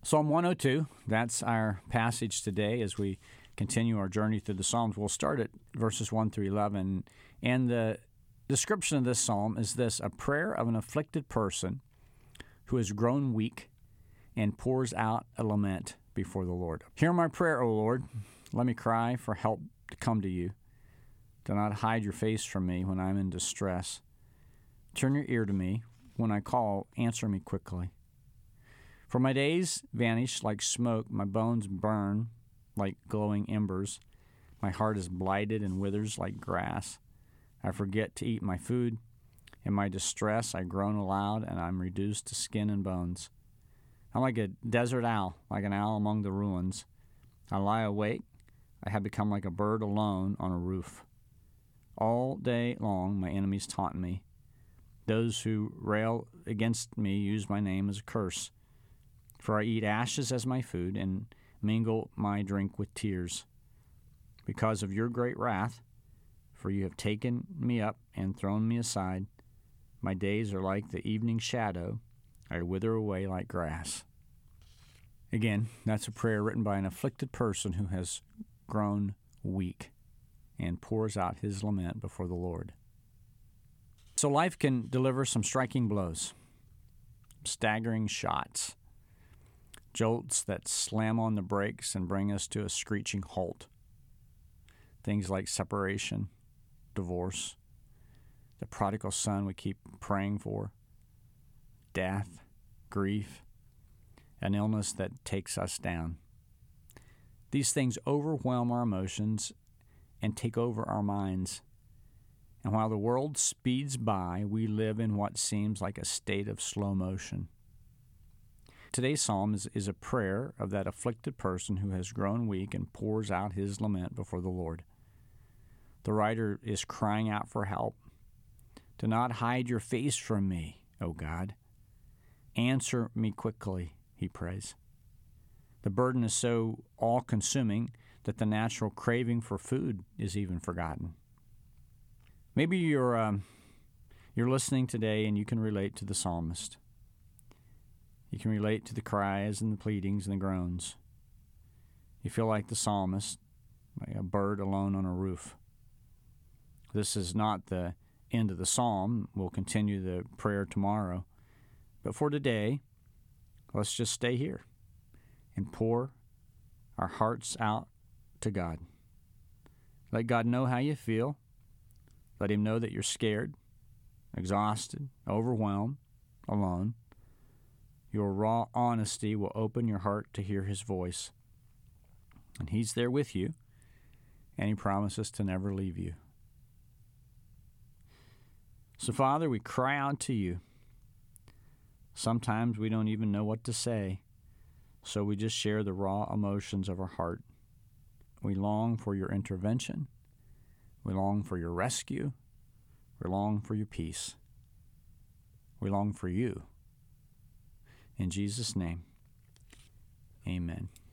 Psalm 102, that's our passage today as we continue our journey through the Psalms. We'll start at verses 1 through 11. And the description of this psalm is this: a prayer of an afflicted person who has grown weak and pours out a lament before the Lord. Hear my prayer, O Lord. Let me cry for help to come to you. Do not hide your face from me when I am in distress. Turn your ear to me. When I call, answer me quickly. For my days vanish like smoke, my bones burn like glowing embers. My heart is blighted and withers like grass. I forget to eat my food. In my distress I groan aloud, and I'm reduced to skin and bones. I'm like a desert owl, like an owl among the ruins. I lie awake. I have become like a bird alone on a roof. All day long my enemies taunt me. Those who rail against me use my name as a curse. For I eat ashes as my food and mingle my drink with tears. Because of your great wrath, for you have taken me up and thrown me aside, my days are like the evening shadow. I wither away like grass. Again, that's a prayer written by an afflicted person who has grown weak and pours out his lament before the Lord. So life can deliver some striking blows, staggering shots, jolts that slam on the brakes and bring us to a screeching halt. Things like separation, divorce, the prodigal son we keep praying for, death, grief, an illness that takes us down. These things overwhelm our emotions and take over our minds. And while the world speeds by, we live in what seems like a state of slow motion. Today's psalm is a prayer of that afflicted person who has grown weak and pours out his lament before the Lord. The writer is crying out for help. Do not hide your face from me, O God. Answer me quickly, he prays. The burden is so all-consuming that the natural craving for food is even forgotten. Maybe you're listening today and you can relate to the psalmist. You can relate to the cries and the pleadings and the groans. You feel like the psalmist, like a bird alone on a roof. This is not the end of the psalm. We'll continue the prayer tomorrow. But for today, let's just stay here and pour our hearts out to God. Let God know how you feel. Let him know that you're scared, exhausted, overwhelmed, alone. Your raw honesty will open your heart to hear his voice. And he's there with you, and he promises to never leave you. So, Father, we cry out to you. Sometimes we don't even know what to say, so we just share the raw emotions of our heart. We long for your intervention. We long for your rescue. We long for your peace. We long for you. In Jesus' name, amen.